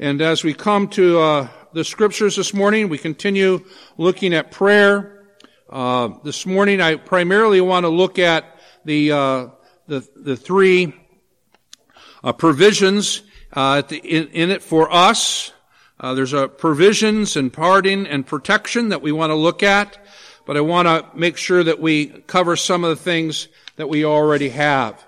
And as we come to the scriptures this morning, we continue looking at prayer. This morning, I primarily want to look at the three provisions in it for us. There's provisions and pardon and protection that we want to look at, but I want to make sure that we cover some of the things that we already have.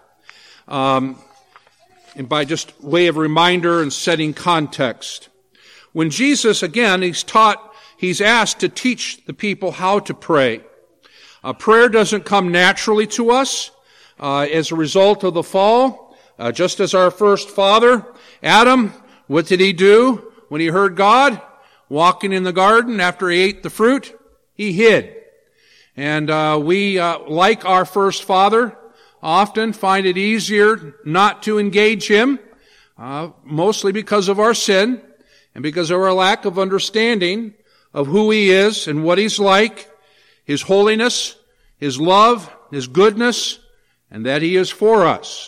And by just way of reminder and setting context. When Jesus, again, he's asked to teach the people how to pray. Prayer doesn't come naturally to us as a result of the fall. Just as our first father, Adam, what did he do when he heard God walking in the garden after he ate the fruit? He hid. And we, like our first father, often find it easier not to engage him, mostly because of our sin and because of our lack of understanding of who he is and what he's like, his holiness, his love, his goodness, and that he is for us.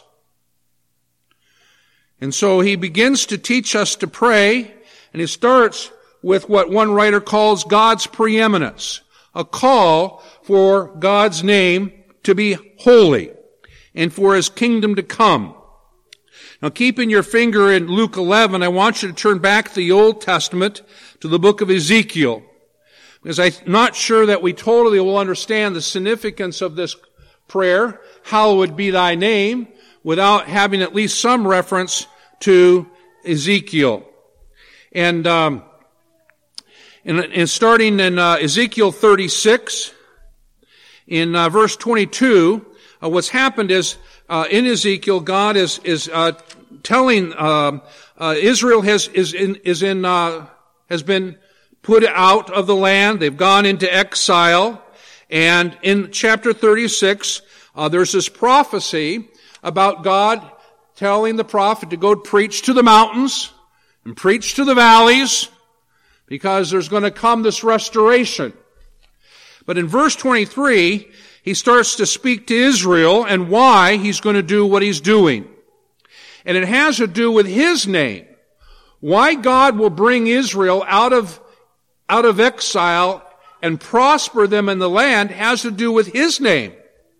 And so he begins to teach us to pray, and he starts with what one writer calls God's preeminence, a call for God's name to be holy and for his kingdom to come. Now, keeping your finger in Luke 11, I want you to turn back to the Old Testament, to the book of Ezekiel, because I'm not sure that we totally will understand the significance of this prayer, hallowed be thy name, without having at least some reference to Ezekiel. And starting in Ezekiel 36, in verse 22, what's happened is, in Ezekiel, God is telling, Israel has been put out of the land. They've gone into exile. And in chapter 36, there's this prophecy about God telling the prophet to go preach to the mountains and preach to the valleys, because there's going to come this restoration. But in verse 23, he starts to speak to Israel and why he's going to do what he's doing. And it has to do with his name. Why God will bring Israel out of exile and prosper them in the land has to do with his name.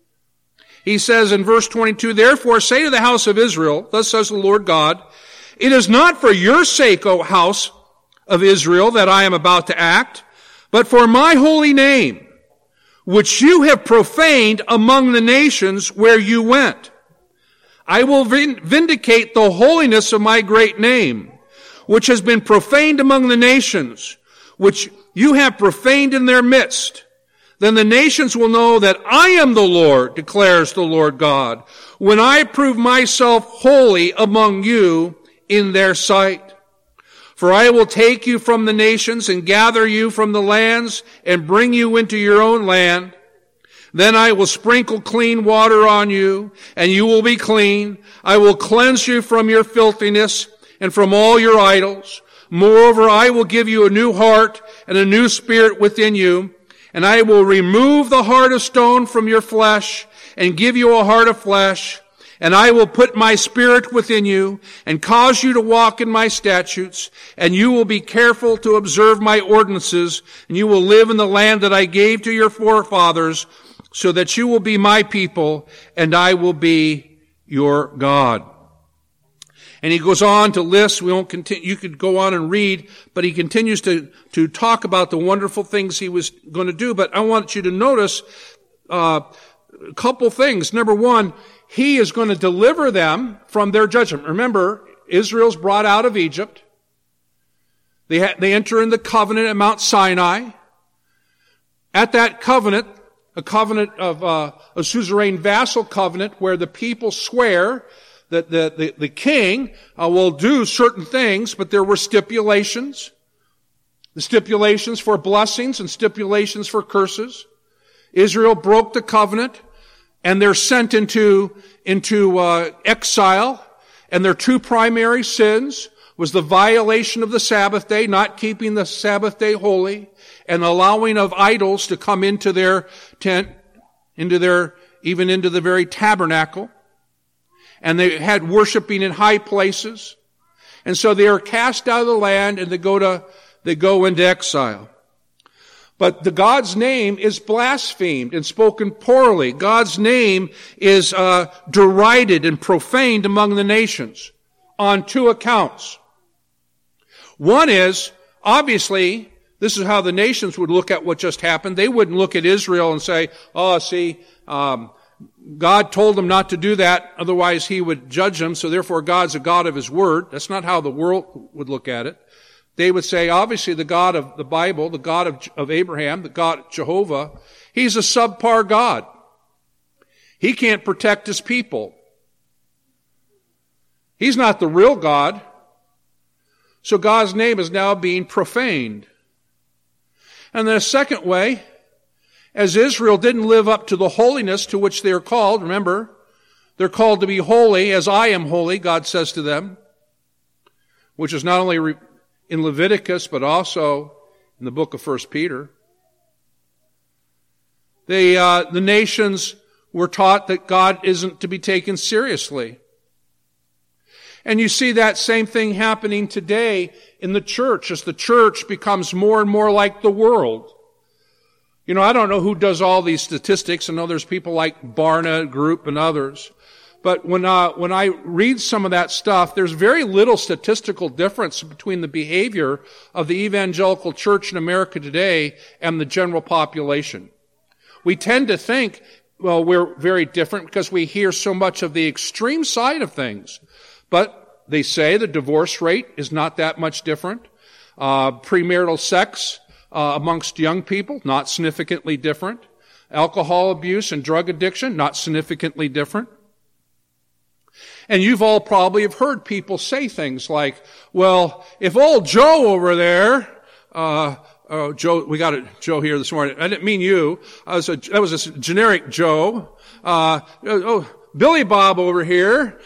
He says in verse 22, "Therefore say to the house of Israel, thus says the Lord God, it is not for your sake, O house of Israel, that I am about to act, but for my holy name, which you have profaned among the nations where you went. I will vindicate the holiness of my great name, which has been profaned among the nations, which you have profaned in their midst. Then the nations will know that I am the Lord, declares the Lord God, when I prove myself holy among you in their sight. For I will take you from the nations and gather you from the lands and bring you into your own land. Then I will sprinkle clean water on you, and you will be clean. I will cleanse you from your filthiness and from all your idols. Moreover, I will give you a new heart and a new spirit within you, and I will remove the heart of stone from your flesh and give you a heart of flesh. And I will put my spirit within you and cause you to walk in my statutes, and you will be careful to observe my ordinances, and you will live in the land that I gave to your forefathers, so that you will be my people, and I will be your God." And he goes on to list, we won't continue, you could go on and read, but he continues to talk about the wonderful things he was going to do. But I want you to notice a couple things. Number one, he is going to deliver them from their judgment. Remember, Israel's brought out of Egypt. They enter in the covenant at Mount Sinai. At that covenant, a covenant of a suzerain vassal covenant, where the people swear that the king will do certain things, but there were stipulations. The stipulations for blessings and stipulations for curses. Israel broke the covenant, and they're sent into exile. And their two primary sins was the violation of the Sabbath day, not keeping the Sabbath day holy, and allowing of idols to come into their tent, even into the very tabernacle. And they had worshiping in high places. And so they are cast out of the land and they go into exile. But the God's name is blasphemed and spoken poorly. God's name is derided and profaned among the nations on two accounts. One is, obviously, this is how the nations would look at what just happened. They wouldn't look at Israel and say, oh, see, God told them not to do that, otherwise he would judge them, so therefore God's a God of his word. That's not how the world would look at it. They would say, obviously, the God of the Bible, the God of Abraham, the God Jehovah, he's a subpar God. He can't protect his people. He's not the real God. So God's name is now being profaned. And then a second way, as Israel didn't live up to the holiness to which they are called, remember, they're called to be holy as I am holy, God says to them, which is not only in Leviticus, but also in the book of 1 Peter. The nations were taught that God isn't to be taken seriously. And you see that same thing happening today in the church as the church becomes more and more like the world. You know, I don't know who does all these statistics. I know there's people like Barna Group and others. But when I read some of that stuff, there's very little statistical difference between the behavior of the evangelical church in America today and the general population. We tend to think, well, we're very different because we hear so much of the extreme side of things. But they say the divorce rate is not that much different. Premarital sex amongst young people, not significantly different. Alcohol abuse and drug addiction, not significantly different. And you've all probably have heard people say things like, well, if old Joe over there, Joe, we got a Joe here this morning. I didn't mean you. That was a generic Joe. Billy Bob over here,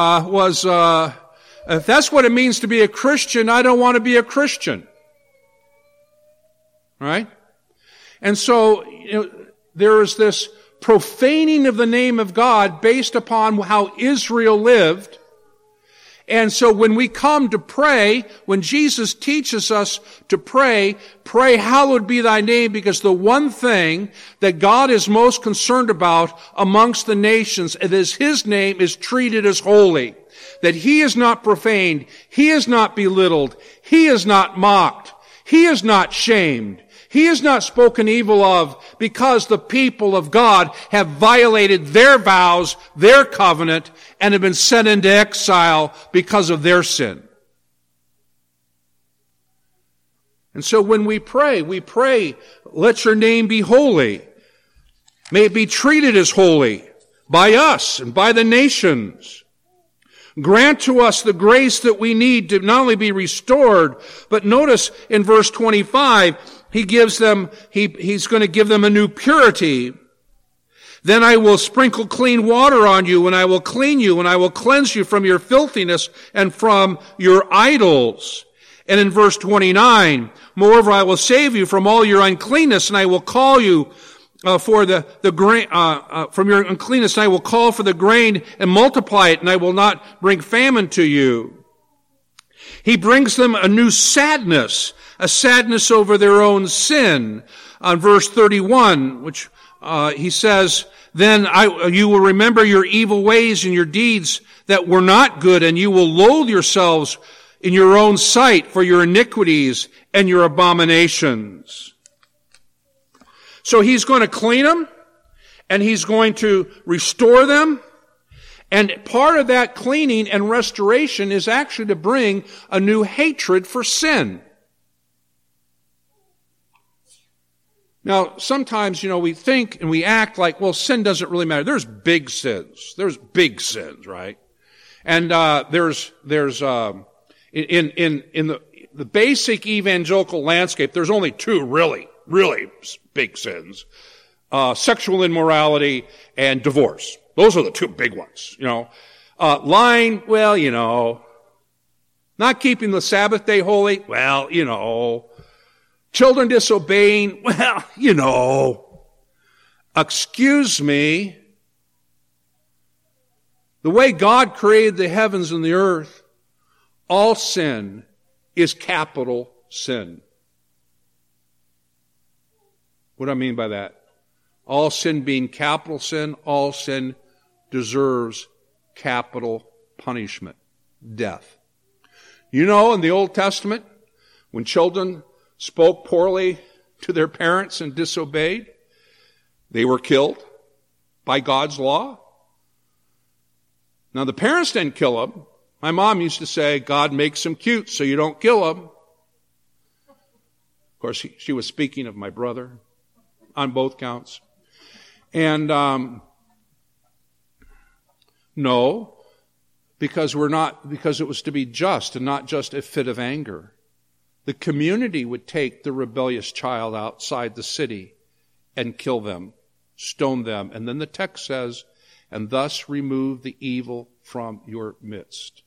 if that's what it means to be a Christian, I don't want to be a Christian. Right? And so, there is this profaning of the name of God based upon how Israel lived. And so when we come to pray, when Jesus teaches us to pray, hallowed be thy name, because the one thing that God is most concerned about amongst the nations is his name is treated as holy. That he is not profaned, he is not belittled, he is not mocked, he is not shamed. He is not spoken evil of because the people of God have violated their vows, their covenant, and have been sent into exile because of their sin. And so when we pray, let your name be holy. May it be treated as holy by us and by the nations. Grant to us the grace that we need to not only be restored, but notice in verse 25, he's going to give them a new purity. Then I will sprinkle clean water on you, and I will clean you, and I will cleanse you from your filthiness and from your idols. And in verse 29, moreover, I will save you from all your uncleanness, and I will call you for the grain, from your uncleanness, and I will call for the grain and multiply it, and I will not bring famine to you. He brings them a new sadness, a sadness over their own sin. On verse 31, which he says, then you will remember your evil ways and your deeds that were not good, and you will loathe yourselves in your own sight for your iniquities and your abominations. So he's going to clean them, and he's going to restore them. And part of that cleaning and restoration is actually to bring a new hatred for sin. Now, sometimes, we think and we act like, well, sin doesn't really matter. There's big sins. There's big sins, right? And there's in the basic evangelical landscape, there's only two really big sins. Sexual immorality and divorce. Those are the two big ones, Lying, well, Not keeping the Sabbath day holy, well, Children disobeying, well, Excuse me. The way God created the heavens and the earth, All sin is capital sin. What do I mean by that? All sin being capital sin, all sin deserves capital punishment, death. You know, in the Old Testament, when children spoke poorly to their parents and disobeyed, they were killed by God's law. Now, the parents didn't kill them. My mom used to say, God makes them cute so you don't kill them. Of course, she was speaking of my brother on both counts. And no, because it was to be just and not just a fit of anger. The community would take the rebellious child outside the city and kill them, stone them. And then the text says, and thus remove the evil from your midst.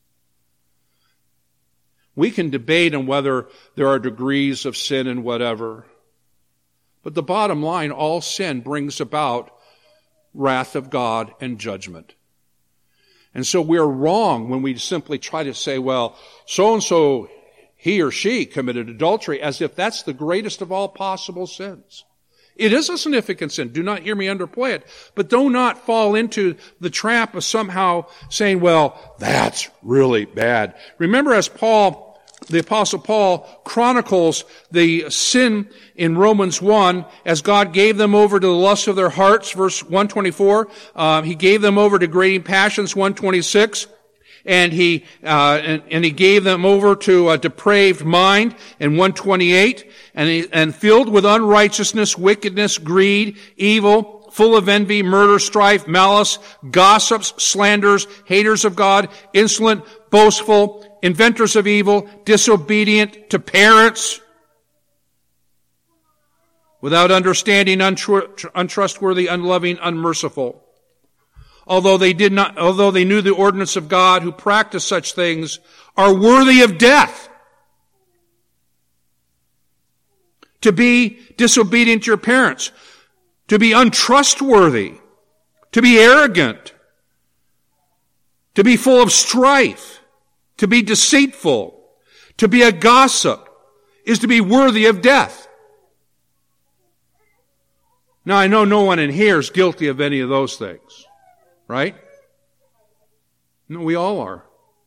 We can debate on whether there are degrees of sin and whatever. But the bottom line, all sin brings about wrath of God and judgment. And so we're wrong when we simply try to say, well, so-and-so, he or she committed adultery, as if that's the greatest of all possible sins. It is a significant sin. Do not hear me underplay it. But do not fall into the trap of somehow saying, well, that's really bad. Remember, as the Apostle Paul chronicles the sin in Romans 1, as God gave them over to the lust of their hearts, verse 124. He gave them over to degrading passions, 126. And he gave them over to a depraved mind in 128, and filled with unrighteousness, wickedness, greed, evil, full of envy, murder, strife, malice, gossips, slanders, haters of God, insolent, boastful, inventors of evil, disobedient to parents, without understanding, untrustworthy, unloving, unmerciful. Although they knew the ordinance of God, who practice such things are worthy of death. To be disobedient to your parents, to be untrustworthy, to be arrogant, to be full of strife, to be deceitful, to be a gossip, is to be worthy of death. Now, I know no one in here is guilty of any of those things. Right? No, we all are.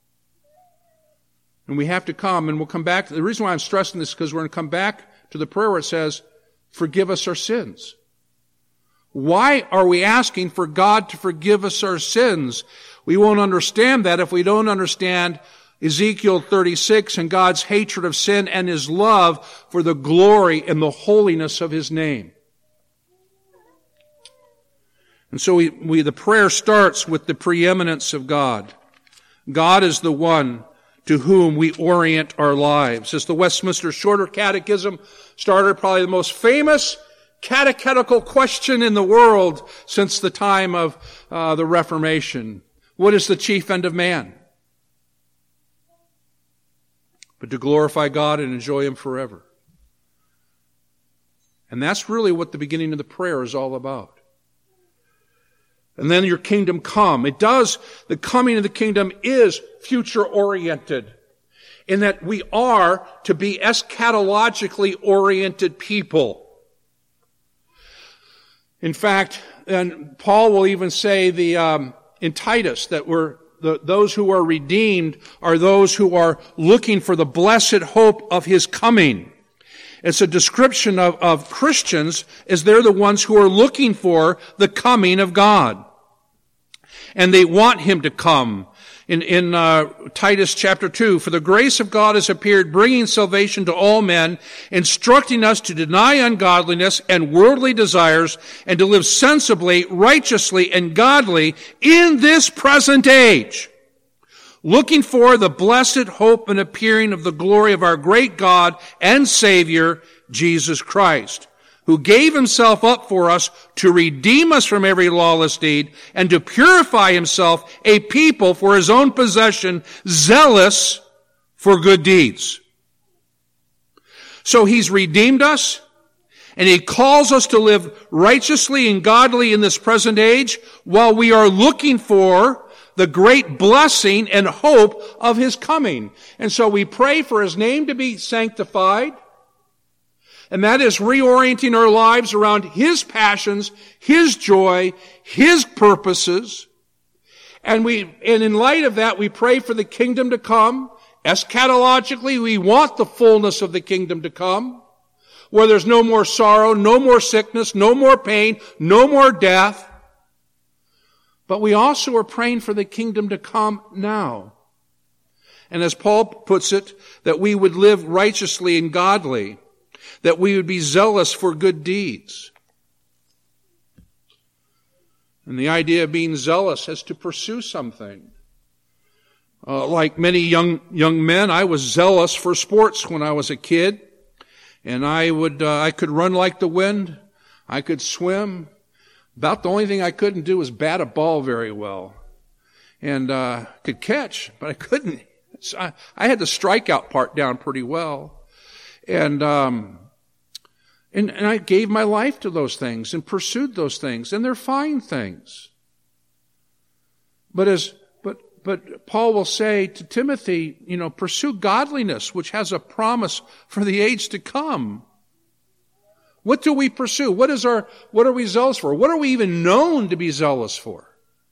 And we have to come, and we'll come back. The reason why I'm stressing this is because we're going to come back to the prayer where it says, forgive us our sins. Why are we asking for God to forgive us our sins? We won't understand that if we don't understand Ezekiel 36 and God's hatred of sin and His love for the glory and the holiness of His name. And so the prayer starts with the preeminence of God. God is the one to whom we orient our lives. As the Westminster Shorter Catechism started, probably the most famous catechetical question in the world since the time of the Reformation. What is the chief end of man? But to glorify God and enjoy Him forever. And that's really what the beginning of the prayer is all about. And then your kingdom come. The coming of the kingdom is future-oriented in that we are to be eschatologically oriented people. In fact, and Paul will even say in Titus that those who are redeemed are those who are looking for the blessed hope of His coming. It's a description of Christians as they're the ones who are looking for the coming of God. And they want Him to come. In Titus chapter 2, for the grace of God has appeared, bringing salvation to all men, instructing us to deny ungodliness and worldly desires, and to live sensibly, righteously, and godly in this present age, looking for the blessed hope and appearing of the glory of our great God and Savior, Jesus Christ, who gave Himself up for us to redeem us from every lawless deed and to purify Himself a people for His own possession, zealous for good deeds. So He's redeemed us, and He calls us to live righteously and godly in this present age while we are looking for the great blessing and hope of his coming. And so we pray for his name to be sanctified, and that is reorienting our lives around his passions, his joy, his purposes. And in light of that, we pray for the kingdom to come. Eschatologically, we want the fullness of the kingdom to come, where there's no more sorrow, no more sickness, no more pain, no more death. But we also are praying for the kingdom to come now. And as Paul puts it, that we would live righteously and godly, that we would be zealous for good deeds. And the idea of being zealous is to pursue something. Like many young men, I was zealous for sports when I was a kid. And I could run like the wind. I could swim. About the only thing I couldn't do was bat a ball very well. And could catch, but I couldn't. So I had the strikeout part down pretty well. And I gave my life to those things and pursued those things, and they're fine things. But Paul will say to Timothy, pursue godliness, which has a promise for the age to come. What do we pursue? What are we zealous for? What are we even known to be zealous for?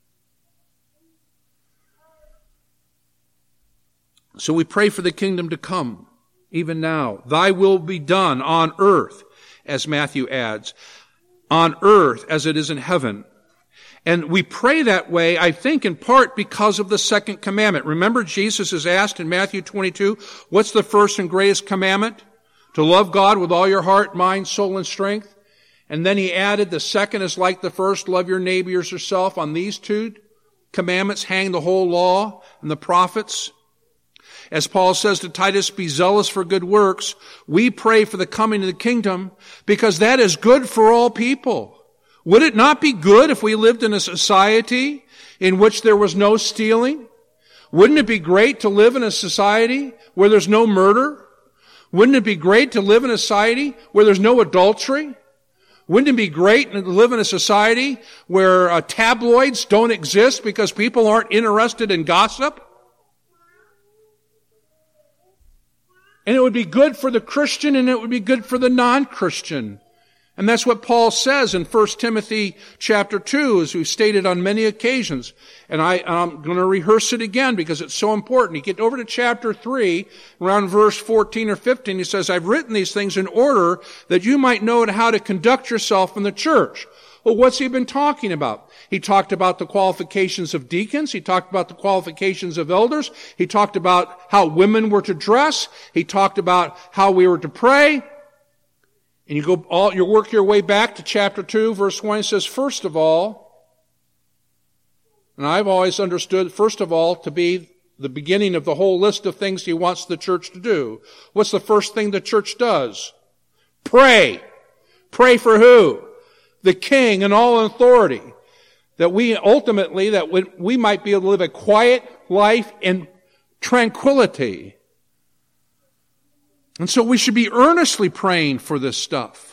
So we pray for the kingdom to come, even now. Thy will be done on earth, as Matthew adds, on earth as it is in heaven. And we pray that way, I think, in part because of the second commandment. Remember, Jesus is asked in Matthew 22, what's the first and greatest commandment? To love God with all your heart, mind, soul, and strength. And then he added, the second is like the first, love your neighbor as yourself. On these two commandments hang the whole law and the prophets. As Paul says to Titus, be zealous for good works. We pray for the coming of the kingdom because that is good for all people. Would it not be good if we lived in a society in which there was no stealing? Wouldn't it be great to live in a society where there's no murder? Wouldn't it be great to live in a society where there's no adultery? Wouldn't it be great to live in a society where tabloids don't exist because people aren't interested in gossip? And it would be good for the Christian and it would be good for the non-Christian. And that's what Paul says in 1 Timothy chapter 2, as we've stated on many occasions. And I'm going to rehearse it again because it's so important. You get over to chapter 3, around verse 14 or 15, he says, I've written these things in order that you might know how to conduct yourself in the church. Well, what's he been talking about? He talked about the qualifications of deacons. He talked about the qualifications of elders. He talked about how women were to dress. He talked about how we were to pray. And you work your way back to chapter 2, verse 1. It says, first of all, and I've always understood, first of all, to be the beginning of the whole list of things he wants the church to do. What's the first thing the church does? Pray. Pray for who? The king and all authority. That we might be able to live a quiet life in tranquility. And so we should be earnestly praying for this stuff.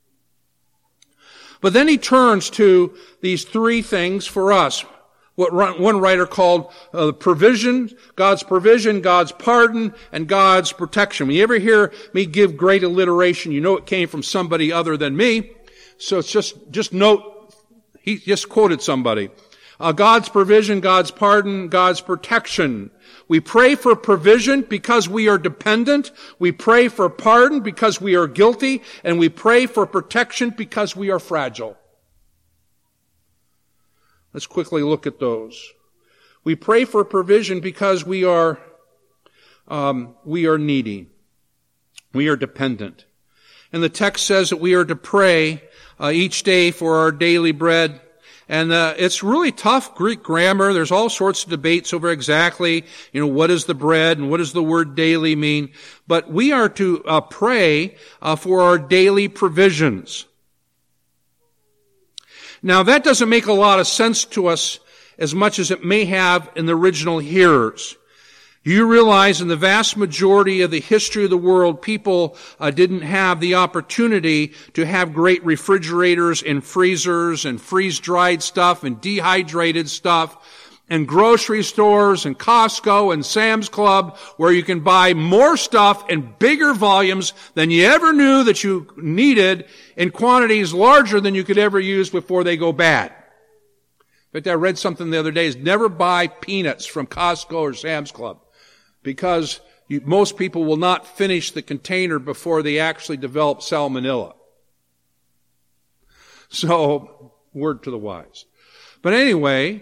But then he turns to these three things for us. What one writer called provision, God's pardon, and God's protection. When you ever hear me give great alliteration, you know it came from somebody other than me. So it's just note, he just quoted somebody. God's provision, God's pardon, God's protection. We pray for provision because we are dependent. We pray for pardon because we are guilty. And we pray for protection because we are fragile. Let's quickly look at those. We pray for provision because we are needy. We are dependent. And the text says that we are to pray each day for our daily bread. And it's really tough Greek grammar. There's all sorts of debates over exactly, what is the bread and what does the word daily mean. But we are to pray for our daily provisions. Now, that doesn't make a lot of sense to us as much as it may have in the original hearers. You realize in the vast majority of the history of the world, people didn't have the opportunity to have great refrigerators and freezers and freeze-dried stuff and dehydrated stuff. and grocery stores and Costco and Sam's Club where you can buy more stuff in bigger volumes than you ever knew that you needed in quantities larger than you could ever use before they go bad. In fact, I read something the other day is never buy peanuts from Costco or Sam's Club because most people will not finish the container before they actually develop salmonella. So, word to the wise. But anyway,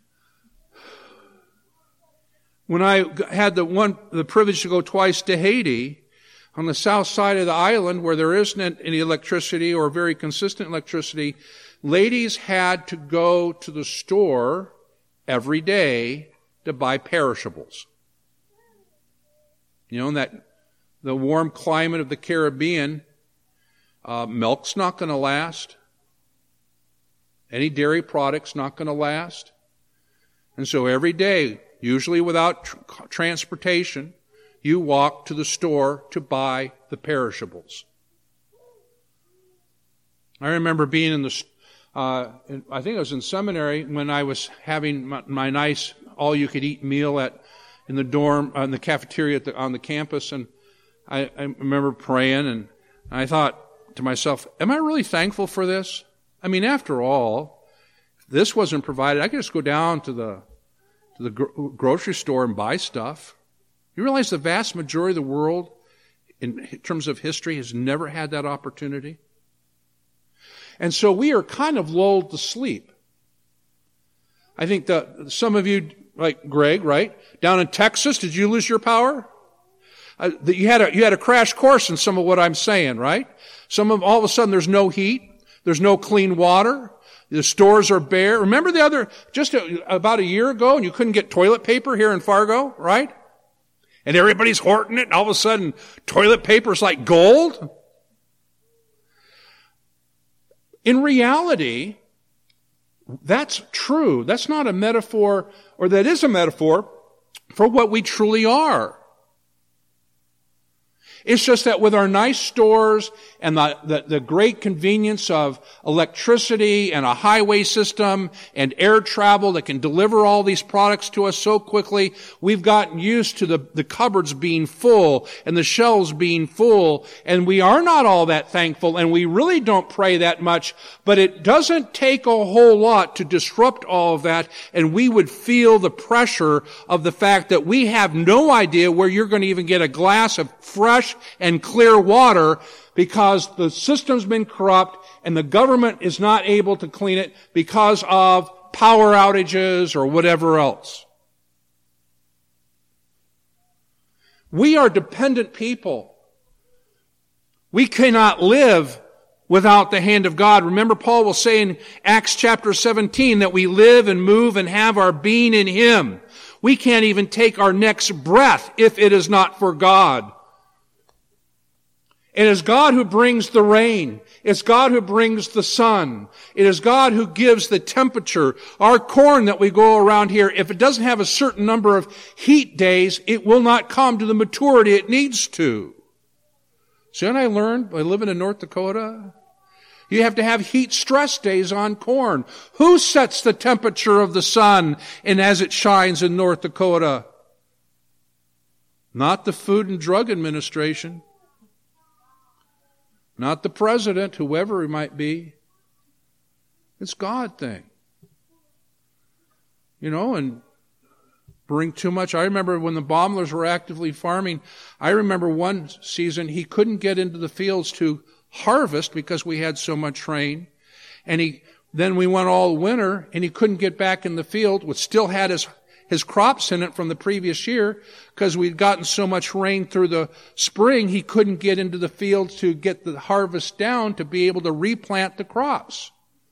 when I had the privilege to go twice to Haiti, on the south side of the island where there isn't any electricity or very consistent electricity, ladies had to go to the store every day to buy perishables. You know, in the warm climate of the Caribbean, milk's not going to last. Any dairy product's not going to last. And so every day, usually without transportation, you walk to the store to buy the perishables. I remember being in I think I was in seminary when I was having my nice all-you-could-eat meal in the dorm, in the cafeteria on the campus, and I remember praying, and I thought to myself, am I really thankful for this? I mean, after all, if this wasn't provided, I could just go down to the grocery store and buy stuff. You realize the vast majority of the world, in terms of history, has never had that opportunity? And so we are kind of lulled to sleep. I think that some of you, like Greg, right? Down in Texas, did you lose your power? You had a crash course in some of what I'm saying, right? All of a sudden there's no heat. There's no clean water. The stores are bare. Remember just about a year ago, and you couldn't get toilet paper here in Fargo, right? And everybody's hoarding it, and all of a sudden, toilet paper's like gold? In reality, that's true. That's not a metaphor, or that is a metaphor for what we truly are. It's just that with our nice stores and the great convenience of electricity and a highway system and air travel that can deliver all these products to us so quickly, we've gotten used to the cupboards being full and the shelves being full, and we are not all that thankful, and we really don't pray that much, but it doesn't take a whole lot to disrupt all of that, and we would feel the pressure of the fact that we have no idea where you're going to even get a glass of fresh and clear water because the system's been corrupt and the government is not able to clean it because of power outages or whatever else. We are dependent people. We cannot live without the hand of God. Remember, Paul will say in Acts chapter 17 that we live and move and have our being in Him. We can't even take our next breath if it is not for God. It is God who brings the rain. It's God who brings the sun. It is God who gives the temperature. Our corn that we grow around here, if it doesn't have a certain number of heat days, it will not come to the maturity it needs to. See what I learned by living in North Dakota? You have to have heat stress days on corn. Who sets the temperature of the sun and as it shines in North Dakota? Not the Food and Drug Administration. Not the president, whoever he might be. It's God thing. You know, and bring too much. I remember when the Baumlers were actively farming, I remember one season he couldn't get into the fields to harvest because we had so much rain. And then we went all winter and he couldn't get back in the field, which still had his crops in it from the previous year, because we'd gotten so much rain through the spring, he couldn't get into the field to get the harvest down to be able to replant the crops.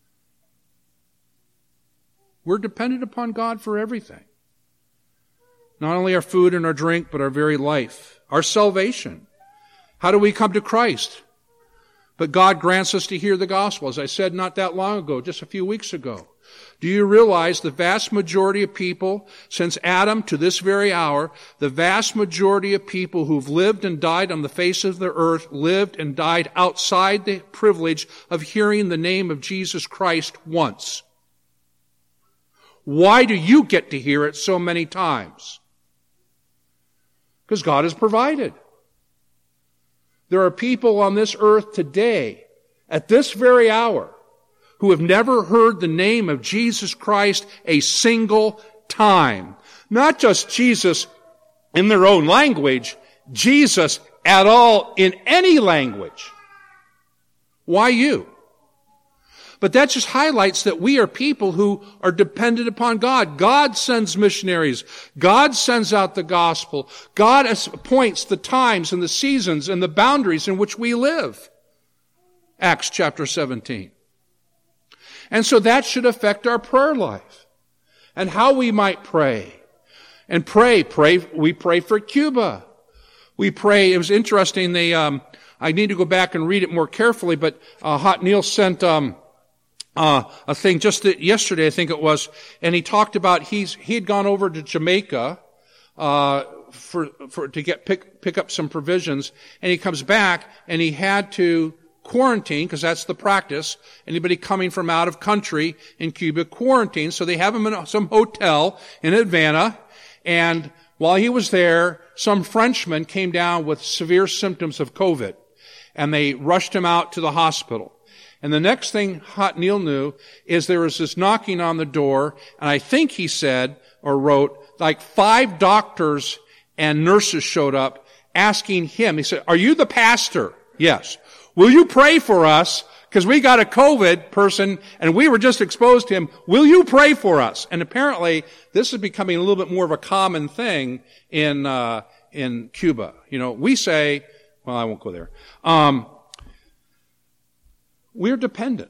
We're dependent upon God for everything. Not only our food and our drink, but our very life, our salvation. How do we come to Christ? But God grants us to hear the gospel, as I said not that long ago, just a few weeks ago. Do you realize the vast majority of people, since Adam to this very hour, the vast majority of people who've lived and died on the face of the earth lived and died outside the privilege of hearing the name of Jesus Christ once? Why do you get to hear it so many times? Because God has provided. There are people on this earth today, at this very hour, who have never heard the name of Jesus Christ a single time. Not just Jesus in their own language, Jesus at all in any language. Why you? But that just highlights that we are people who are dependent upon God. God sends missionaries. God sends out the gospel. God appoints the times and the seasons and the boundaries in which we live. Acts chapter 17. And so that should affect our prayer life and how we might pray. And we pray for Cuba. We pray, it was interesting, I need to go back and read it more carefully, but Hot Neil sent a thing just yesterday, I think it was, and he talked about he had gone over to Jamaica to pick up some provisions, and he comes back and he had to quarantine, because that's the practice. Anybody coming from out of country in Cuba, quarantine. So they have him in some hotel in Havana, and while he was there, some Frenchman came down with severe symptoms of COVID, and they rushed him out to the hospital. And the next thing Hot Neil knew is there was this knocking on the door, and I think he said, or wrote, like 5 doctors and nurses showed up asking him. He said, "Are you the pastor?" "Yes." "Will you pray for us? Because we got a COVID person and we were just exposed to him. Will you pray for us?" And apparently this is becoming a little bit more of a common thing in Cuba. You know, we say, well, I won't go there. We're dependent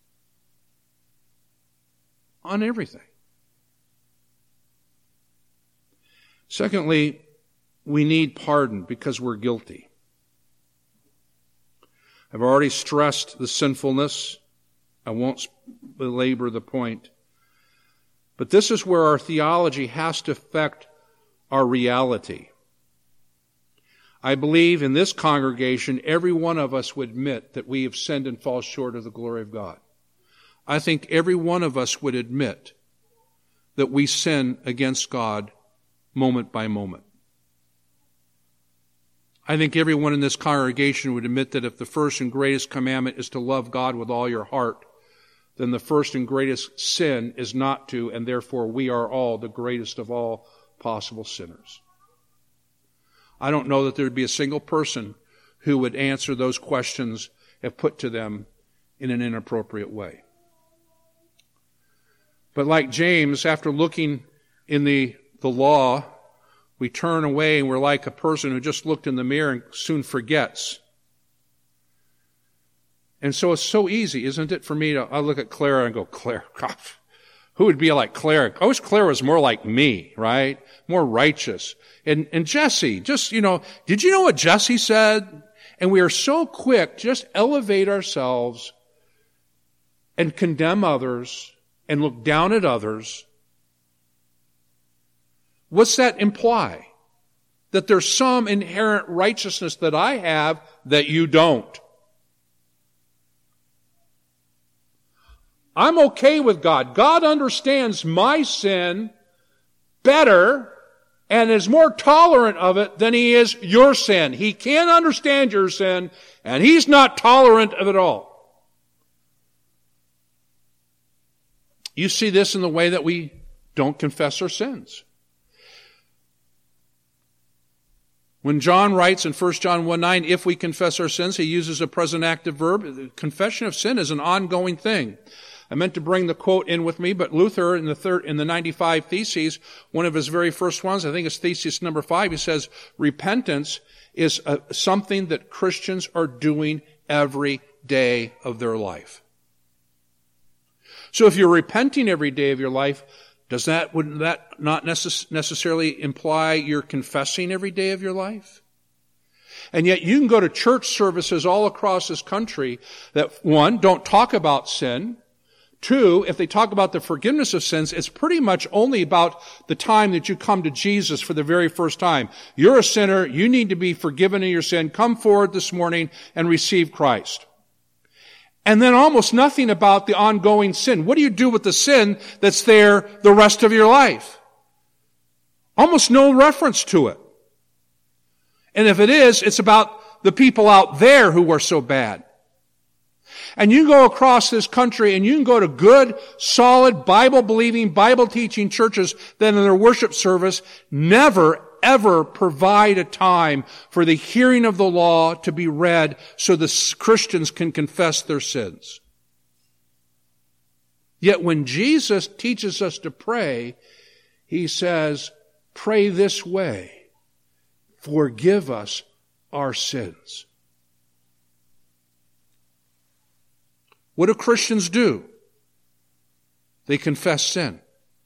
on everything. Secondly, we need pardon because we're guilty. I've already stressed the sinfulness. I won't belabor the point. But this is where our theology has to affect our reality. I believe in this congregation, every one of us would admit that we have sinned and fall short of the glory of God. I think every one of us would admit that we sin against God moment by moment. I think everyone in this congregation would admit that if the first and greatest commandment is to love God with all your heart, then the first and greatest sin is not to, and therefore we are all the greatest of all possible sinners. I don't know that there would be a single person who would answer those questions if put to them in an inappropriate way. But like James, after looking in the law, we turn away and we're like a person who just looked in the mirror and soon forgets. And so it's so easy, isn't it, for me to, I look at Clara and go, Clara, God, who would be like Clara? I wish Clara was more like me, right? More righteous. And Jesse, just, did you know what Jesse said? And we are so quick to just elevate ourselves and condemn others and look down at others. What's that imply? That there's some inherent righteousness that I have that you don't. I'm okay with God. God understands my sin better and is more tolerant of it than He is your sin. He can't understand your sin, and He's not tolerant of it all. You see this in the way that we don't confess our sins. When John writes in 1 John 1:9, if we confess our sins, he uses a present active verb. The confession of sin is an ongoing thing. I meant to bring the quote in with me, but Luther in the 95 Theses, one of his very first ones, I think it's thesis number 5, he says, repentance is something that Christians are doing every day of their life. So if you're repenting every day of your life, wouldn't that not necessarily imply you're confessing every day of your life? And yet you can go to church services all across this country that, 1, don't talk about sin. 2, if they talk about the forgiveness of sins, it's pretty much only about the time that you come to Jesus for the very first time. You're a sinner. You need to be forgiven of your sin. Come forward this morning and receive Christ. And then almost nothing about the ongoing sin. What do you do with the sin that's there the rest of your life? Almost no reference to it. And if it is, it's about the people out there who are so bad. And you go across this country and you can go to good, solid, Bible-believing, Bible-teaching churches that in their worship service never, ever provide a time for the hearing of the law to be read so the Christians can confess their sins. Yet when Jesus teaches us to pray, he says, pray this way, forgive us our sins. What do Christians do? They confess sin.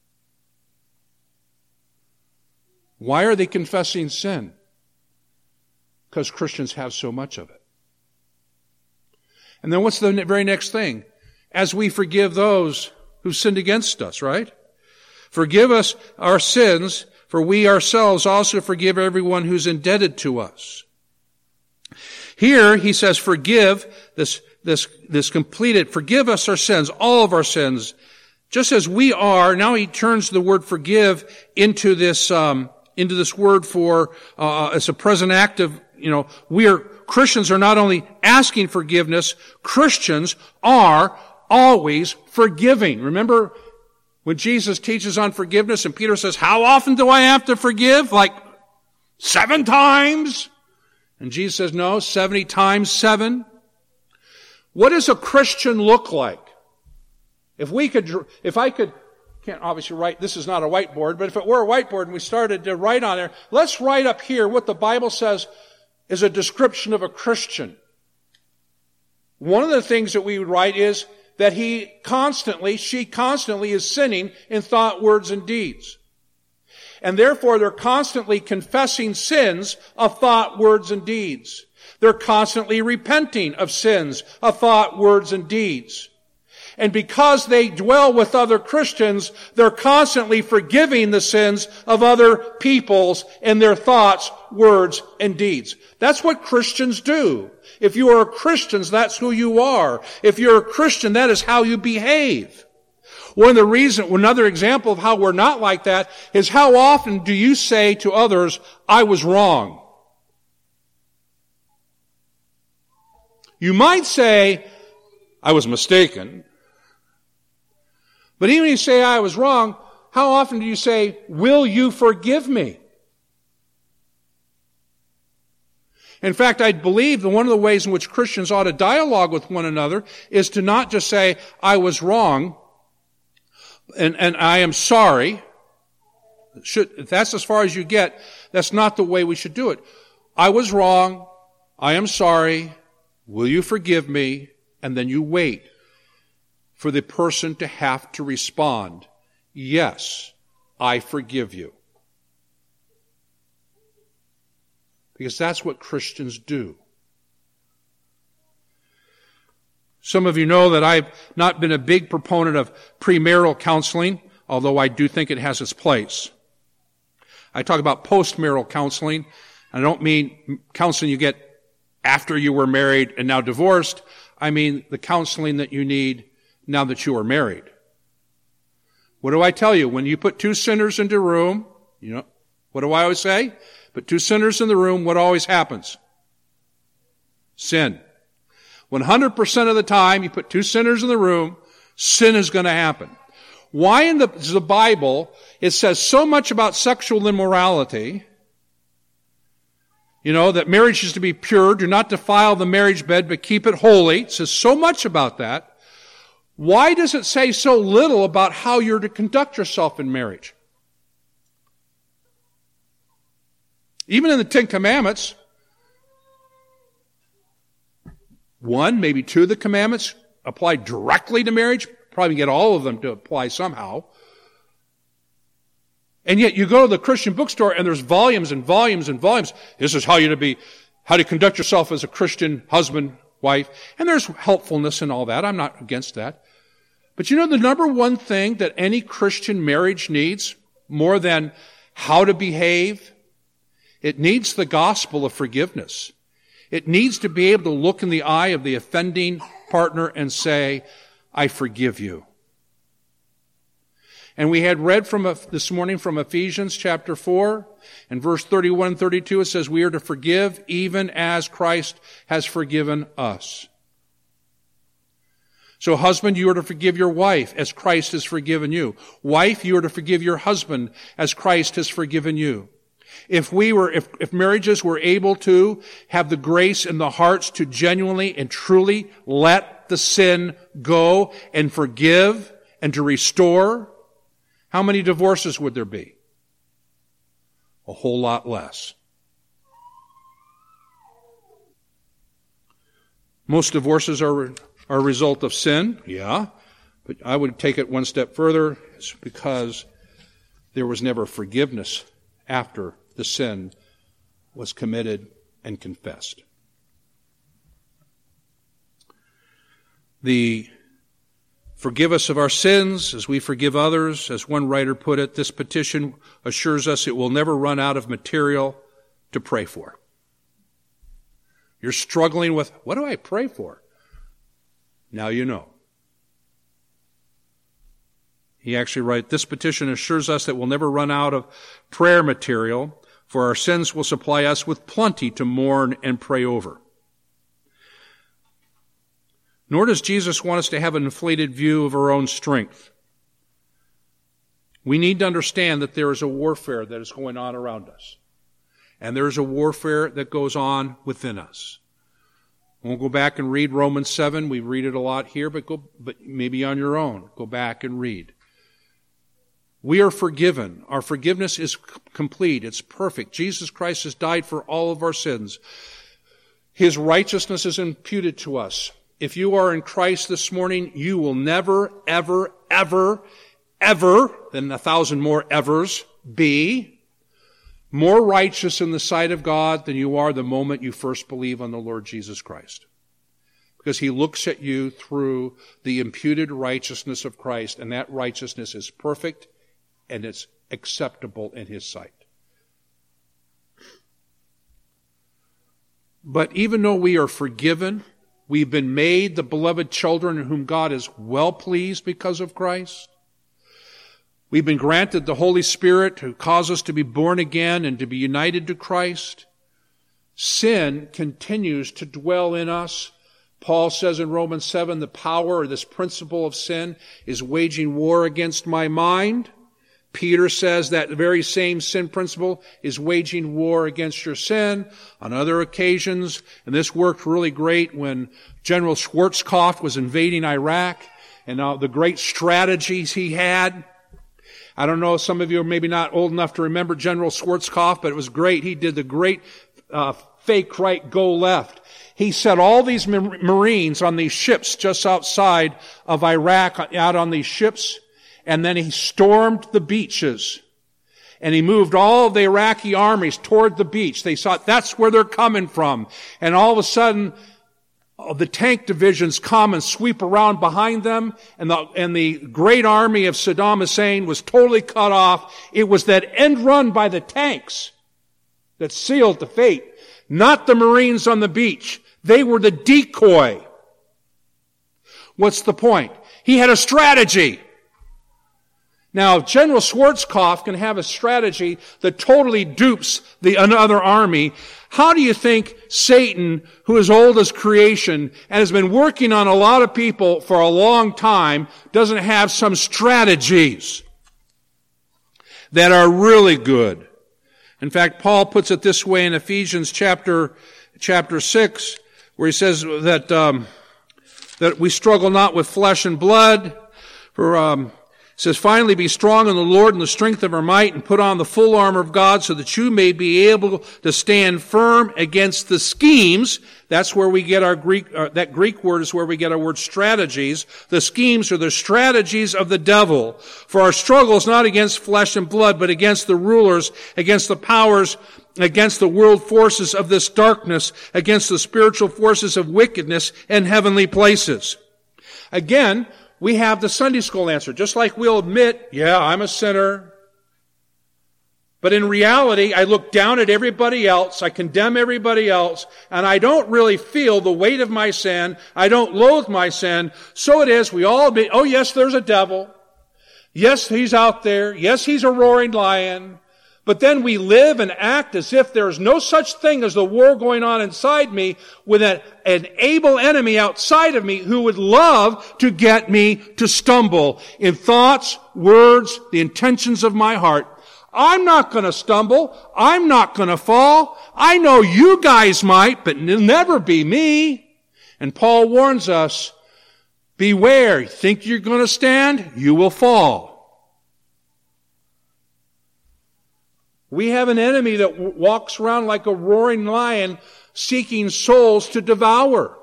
Why are they confessing sin? Because Christians have so much of it. And then what's the very next thing? As we forgive those who sinned against us, right? Forgive us our sins, for we ourselves also forgive everyone who's indebted to us. Here he says, forgive this completed, forgive us our sins, all of our sins, just as we are. Now he turns the word forgive into this word for, as a present active, Christians are not only asking forgiveness, Christians are always forgiving. Remember when Jesus teaches on forgiveness and Peter says, how often do I have to forgive? Like 7 times? And Jesus says, no, 70 times 7. What does a Christian look like? If I could, can't obviously write, this is not a whiteboard, but if it were a whiteboard and we started to write on there, let's write up here what the Bible says is a description of a Christian. One of the things that we would write is that she constantly is sinning in thought, words, and deeds. And therefore they're constantly confessing sins of thought, words, and deeds. They're constantly repenting of sins of thought, words, and deeds. And because they dwell with other Christians, they're constantly forgiving the sins of other peoples in their thoughts, words, and deeds. That's what Christians do. If you are a Christian, that's who you are. If you're a Christian, that is how you behave. Another example of how we're not like that is how often do you say to others, I was wrong? You might say, I was mistaken. But even if you say I was wrong, how often do you say, will you forgive me? In fact, I believe that one of the ways in which Christians ought to dialogue with one another is to not just say, I was wrong, and I am sorry. If that's as far as you get, that's not the way we should do it. I was wrong, I am sorry, will you forgive me? And then you wait for the person to have to respond, yes, I forgive you. Because that's what Christians do. Some of you know that I've not been a big proponent of premarital counseling, although I do think it has its place. I talk about postmarital counseling. I don't mean counseling you get after you were married and now divorced. I mean the counseling that you need now that you are married. What do I tell you? When you put 2 sinners into a room, what do I always say? Put 2 sinners in the room, what always happens? Sin. 100% of the time, you put 2 sinners in the room, sin is going to happen. Why in the Bible it says so much about sexual immorality, that marriage is to be pure, do not defile the marriage bed, but keep it holy. It says so much about that. Why does it say so little about how you're to conduct yourself in marriage? Even in the 10 Commandments, 1, maybe 2 of the commandments apply directly to marriage. Probably get all of them to apply somehow. And yet you go to the Christian bookstore and there's volumes and volumes and volumes. This is how to conduct yourself as a Christian husband, wife. And there's helpfulness and all that. I'm not against that. But the number one thing that any Christian marriage needs, more than how to behave, it needs the gospel of forgiveness. It needs to be able to look in the eye of the offending partner and say, I forgive you. And we had read this morning from Ephesians chapter 4, and verse 31 and 32, it says, we are to forgive even as Christ has forgiven us. So husband, you are to forgive your wife as Christ has forgiven you. Wife, you are to forgive your husband as Christ has forgiven you. If marriages were able to have the grace in the hearts to genuinely and truly let the sin go and forgive and to restore, how many divorces would there be? A whole lot less. Most divorces are a result of sin, yeah, but I would take it one step further. It's because there was never forgiveness after the sin was committed and confessed. The forgive us of our sins as we forgive others, as one writer put it, this petition assures us it will never run out of material to pray for. You're struggling with, what do I pray for? Now you know. He actually writes, this petition assures us that we'll never run out of prayer material, for our sins will supply us with plenty to mourn and pray over. Nor does Jesus want us to have an inflated view of our own strength. We need to understand that there is a warfare that is going on around us. And there is a warfare that goes on within us. We'll go back and read Romans 7. We read it a lot here, but maybe on your own. Go back and read. We are forgiven. Our forgiveness is complete. It's perfect. Jesus Christ has died for all of our sins. His righteousness is imputed to us. If you are in Christ this morning, you will never, ever, ever, ever, than 1,000 more evers, be more righteous in the sight of God than you are the moment you first believe on the Lord Jesus Christ. Because he looks at you through the imputed righteousness of Christ, and that righteousness is perfect and it's acceptable in his sight. But even though we are forgiven, we've been made the beloved children in whom God is well pleased because of Christ. We've been granted the Holy Spirit who causes us to be born again and to be united to Christ. Sin continues to dwell in us. Paul says in Romans 7, the power or this principle of sin is waging war against my mind. Peter says that very same sin principle is waging war against your sin. On other occasions, and this worked really great when General Schwarzkopf was invading Iraq, and the great strategies he had. I don't know, some of you are maybe not old enough to remember General Schwarzkopf, but it was great. He did the great fake right, go left. He set all these Marines on these ships just outside of Iraq, out on these ships, and then he stormed the beaches. And he moved all of the Iraqi armies toward the beach. They thought that's where they're coming from. And all of a sudden, the tank divisions come and sweep around behind them, and the great army of Saddam Hussein was totally cut off. It was that end run by the tanks that sealed the fate, not the Marines on the beach. They were the decoy. What's the point? He had a strategy. Now, if General Schwarzkopf can have a strategy that totally dupes another army, how do you think Satan, who is old as creation and has been working on a lot of people for a long time, doesn't have some strategies that are really good? In fact, Paul puts it this way in Ephesians chapter 6, where he says that we struggle not with flesh and blood, for it says, finally be strong in the Lord and the strength of our might, and put on the full armor of God so that you may be able to stand firm against the schemes. That's where we get our that Greek word is where we get our word strategies. The schemes are the strategies of the devil. For our struggle is not against flesh and blood, but against the rulers, against the powers, against the world forces of this darkness, against the spiritual forces of wickedness in heavenly places. Again, we have the Sunday school answer. Just like we'll admit, yeah, I'm a sinner. But in reality, I look down at everybody else, I condemn everybody else, and I don't really feel the weight of my sin. I don't loathe my sin. So it is, we all admit, oh yes, there's a devil. Yes, he's out there. Yes, he's a roaring lion. But then we live and act as if there's no such thing as the war going on inside me with an able enemy outside of me who would love to get me to stumble in thoughts, words, the intentions of my heart. I'm not going to stumble. I'm not going to fall. I know you guys might, but it'll never be me. And Paul warns us, beware. You think you're going to stand? You will fall. We have an enemy that walks around like a roaring lion seeking souls to devour.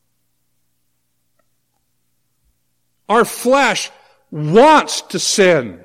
Our flesh wants to sin.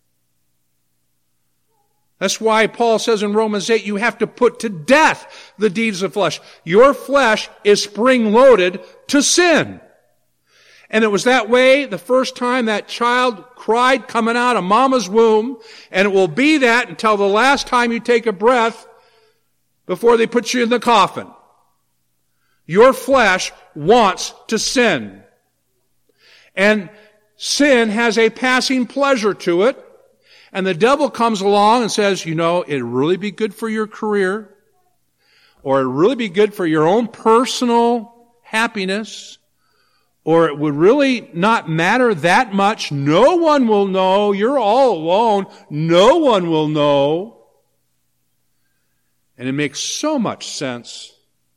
That's why Paul says in Romans 8, you have to put to death the deeds of flesh. Your flesh is spring-loaded to sin. And it was that way the first time that child cried coming out of mama's womb, and it will be that until the last time you take a breath before they put you in the coffin. Your flesh wants to sin. And sin has a passing pleasure to it. And the devil comes along and says, you know, it'd really be good for your career, or it'd really be good for your own personal happiness, or it would really not matter that much. No one will know. You're all alone. No one will know. And it makes so much sense.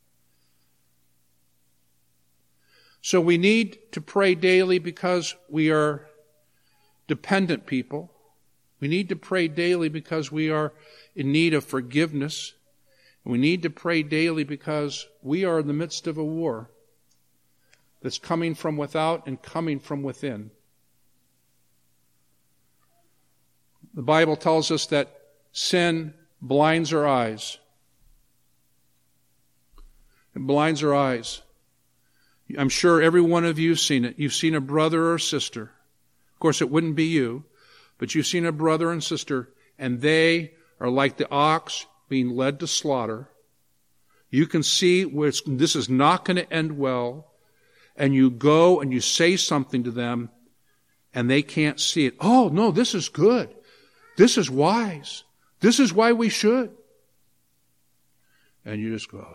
So we need to pray daily because we are dependent people. We need to pray daily because we are in need of forgiveness. And we need to pray daily because we are in the midst of a war that's coming from without and coming from within. The Bible tells us that sin blinds our eyes. It blinds our eyes. I'm sure every one of you has seen it. You've seen a brother or sister. Of course, it wouldn't be you, but you've seen a brother and sister, and they are like the ox being led to slaughter. You can see this is not going to end well. And you go and you say something to them, and they can't see it. Oh, no, this is good. This is wise. This is why we should. And you just go.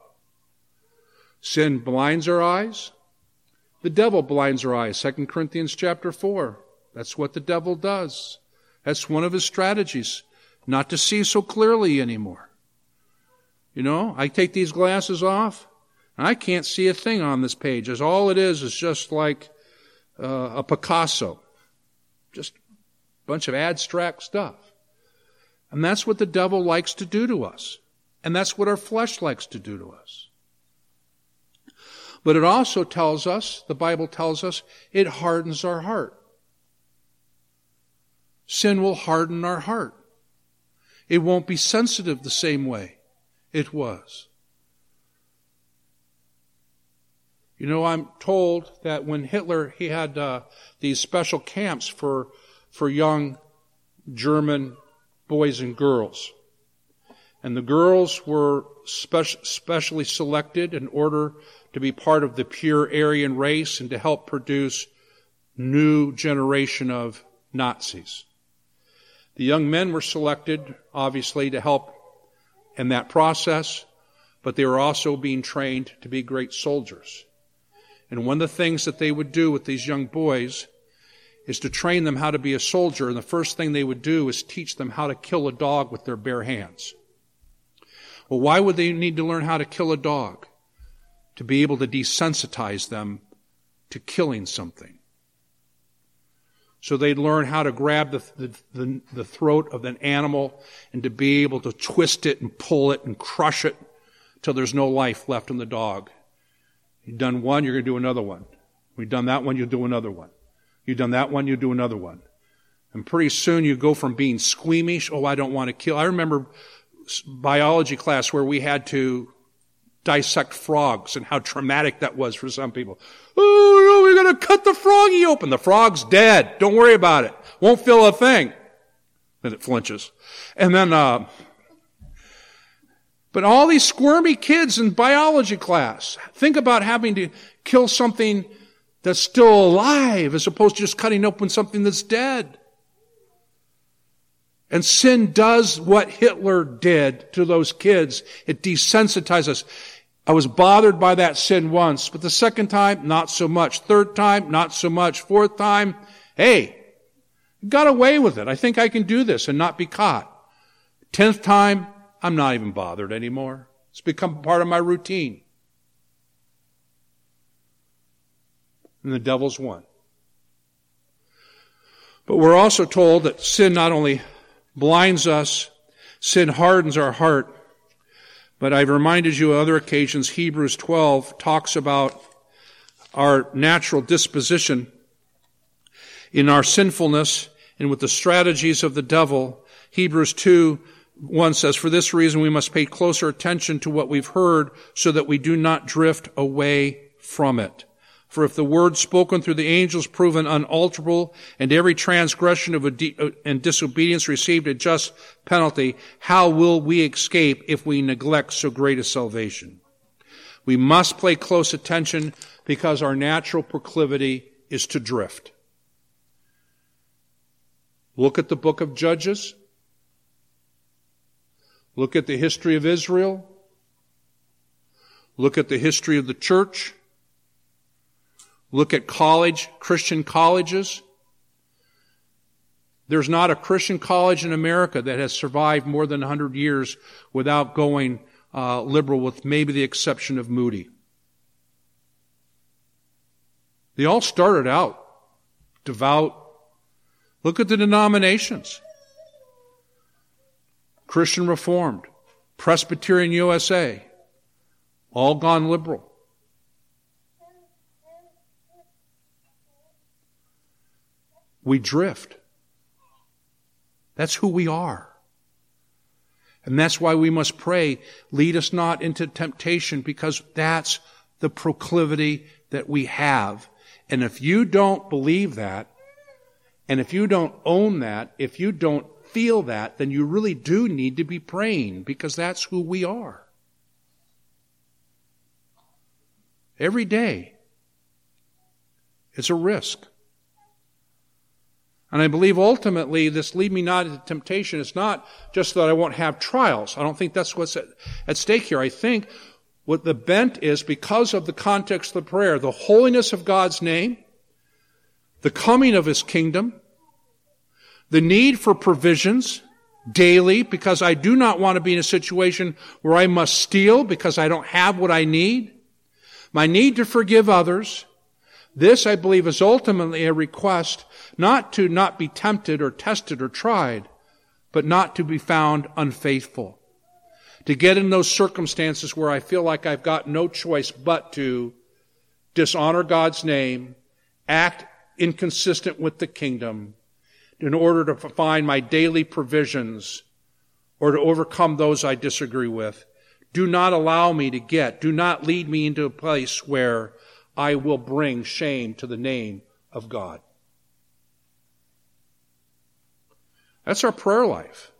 Sin blinds our eyes. The devil blinds our eyes. 2 Corinthians chapter 4. That's what the devil does. That's one of his strategies, not to see so clearly anymore. You know, I take these glasses off, and I can't see a thing on this page. As all it is just like a Picasso. Just a bunch of abstract stuff. And that's what the devil likes to do to us. And that's what our flesh likes to do to us. But it also tells us, the Bible tells us, it hardens our heart. Sin will harden our heart. It won't be sensitive the same way it was. You know, I'm told that when Hitler, he had these special camps for young German boys and girls. And the girls were specially selected in order to be part of the pure Aryan race and to help produce new generation of Nazis. The young men were selected, obviously, to help in that process, but they were also being trained to be great soldiers. And one of the things that they would do with these young boys is to train them how to be a soldier, and the first thing they would do is teach them how to kill a dog with their bare hands. Well, why would they need to learn how to kill a dog? To be able to desensitize them to killing something. So they'd learn how to grab the throat of an animal and to be able to twist it and pull it and crush it till there's no life left in the dog. You've done one, you're going to do another one. We've done that one, you'll do another one. You've done that one, you'll do another one. And pretty soon you go from being squeamish, oh, I don't want to kill. I remember biology class where we had to dissect frogs and how traumatic that was for some people. Oh, no, we're going to cut the froggy open. The frog's dead. Don't worry about it. Won't feel a thing. And it flinches. And then, but all these squirmy kids in biology class, think about having to kill something that's still alive as opposed to just cutting open something that's dead. And sin does what Hitler did to those kids. It desensitizes us. I was bothered by that sin once, but the second time, not so much. Third time, not so much. Fourth time, hey, got away with it. I think I can do this and not be caught. 10th time, I'm not even bothered anymore. It's become part of my routine. And the devil's won. But we're also told that sin not only blinds us, sin hardens our heart. But I've reminded you on other occasions, Hebrews 12 talks about our natural disposition in our sinfulness and with the strategies of the devil. Hebrews 2:1 says, "For this reason we must pay closer attention to what we've heard so that we do not drift away from it. For if the word spoken through the angels proven unalterable, and every transgression and disobedience received a just penalty, how will we escape if we neglect so great a salvation?" We must pay close attention because our natural proclivity is to drift. Look at the book of Judges. Look at the history of Israel. Look at the history of the church. Look at Christian colleges. There's not a Christian college in America that has survived more than 100 years without going liberal, with maybe the exception of Moody. They all started out devout. Look at the denominations. Christian Reformed, Presbyterian USA, all gone liberal. We drift. That's who we are. And that's why we must pray, lead us not into temptation, because that's the proclivity that we have. And if you don't believe that, and if you don't own that, if you don't feel that, then you really do need to be praying, because that's who we are. Every day, it's a risk. And I believe ultimately this lead me not into temptation. It's not just that I won't have trials. I don't think that's what's at stake here. I think what the bent is, because of the context of the prayer, the holiness of God's name, the coming of His kingdom, the need for provisions daily, because I do not want to be in a situation where I must steal because I don't have what I need, my need to forgive others. This, I believe, is ultimately a request not to not be tempted or tested or tried, but not to be found unfaithful. To get in those circumstances where I feel like I've got no choice but to dishonor God's name, act inconsistent with the kingdom, in order to find my daily provisions or to overcome those I disagree with. Do not allow me do not lead me into a place where I will bring shame to the name of God. That's our prayer life.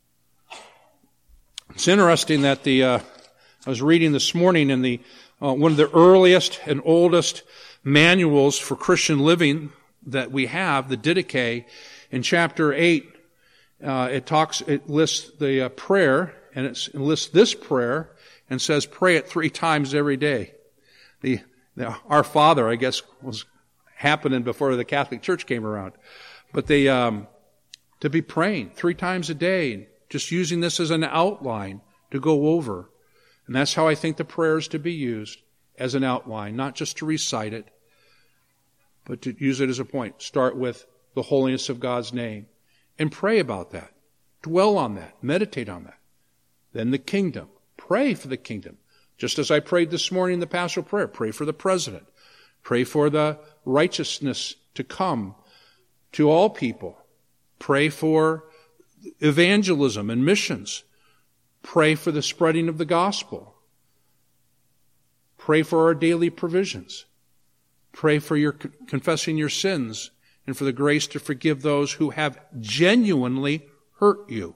It's interesting that I was reading this morning in the one of the earliest and oldest manuals for Christian living that we have, the Didache. In chapter 8, it lists the prayer, and it lists this prayer and says, pray it 3 times every day. Our Father, I guess, was happening before the Catholic Church came around. But to be praying 3 times a day, just using this as an outline to go over. And that's how I think the prayer is to be used, as an outline, not just to recite it, but to use it as a point. Start with the holiness of God's name and pray about that. Dwell on that. Meditate on that. Then the kingdom. Pray for the kingdom. Just as I prayed this morning in the pastoral prayer, pray for the president. Pray for the righteousness to come to all people. Pray for evangelism and missions. Pray for the spreading of the gospel. Pray for our daily provisions. Pray for your confessing your sins and for the grace to forgive those who have genuinely hurt you.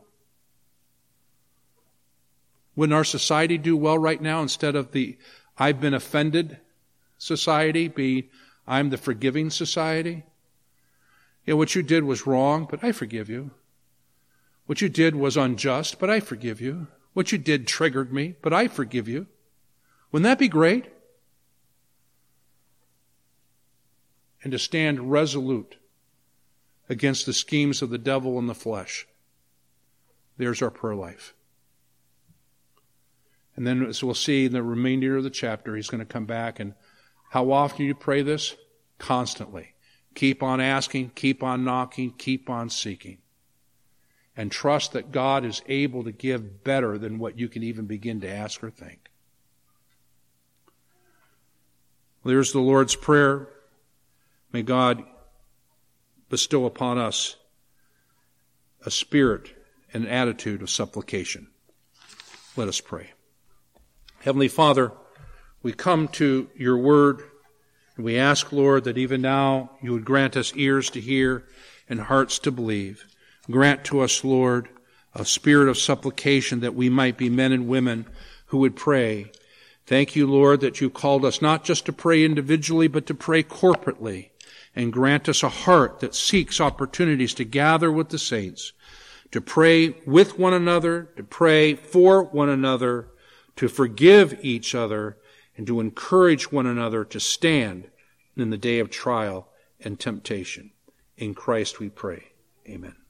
Wouldn't our society do well right now instead of the I've been offended society be I'm the forgiving society? Yeah, what you did was wrong, but I forgive you. What you did was unjust, but I forgive you. What you did triggered me, but I forgive you. Wouldn't that be great? And to stand resolute against the schemes of the devil and the flesh. There's our prayer life. And then, as we'll see in the remainder of the chapter, he's going to come back. And how often do you pray this? Constantly. Keep on asking, keep on knocking, keep on seeking. And trust that God is able to give better than what you can even begin to ask or think. There's the Lord's Prayer. May God bestow upon us a spirit and an attitude of supplication. Let us pray. Heavenly Father, we come to your word, and we ask, Lord, that even now you would grant us ears to hear and hearts to believe. Grant to us, Lord, a spirit of supplication that we might be men and women who would pray. Thank you, Lord, that you called us not just to pray individually, but to pray corporately. And grant us a heart that seeks opportunities to gather with the saints, to pray with one another, to pray for one another, to forgive each other, and to encourage one another to stand in the day of trial and temptation. In Christ we pray. Amen.